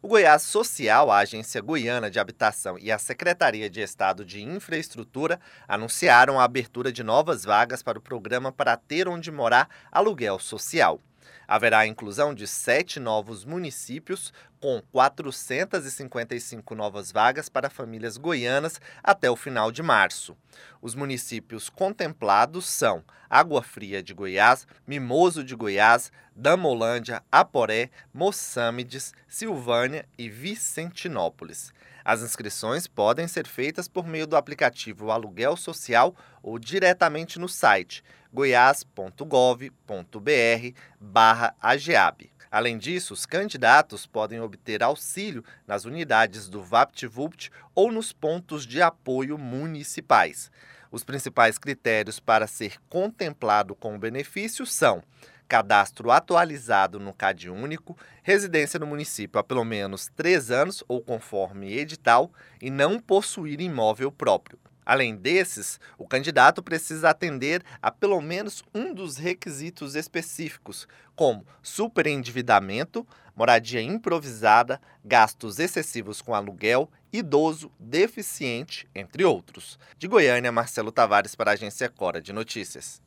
O Goiás Social, a Agência Goiana de Habitação e a Secretaria de Estado de Infraestrutura anunciaram a abertura de novas vagas para o programa Para Ter Onde Morar Aluguel Social. Haverá a inclusão de 7 novos municípios, com 455 novas vagas para famílias goianas até o final de março. Os municípios contemplados são Água Fria de Goiás, Mimoso de Goiás, Damolândia, Aporé, Mossâmedes, Silvânia e Vicentinópolis. As inscrições podem ser feitas por meio do aplicativo Aluguel Social ou diretamente no site goiás.gov.br/ageab. Além disso, os candidatos podem obter auxílio nas unidades do VaptVupt ou nos pontos de apoio municipais. Os principais critérios para ser contemplado com o benefício são: cadastro atualizado no CadÚnico, residência no município há pelo menos 3 anos ou conforme edital e não possuir imóvel próprio. Além desses, o candidato precisa atender a pelo menos um dos requisitos específicos, como superendividamento, moradia improvisada, gastos excessivos com aluguel, idoso, deficiente, entre outros. De Goiânia, Marcelo Tavares para a Agência Cora de Notícias.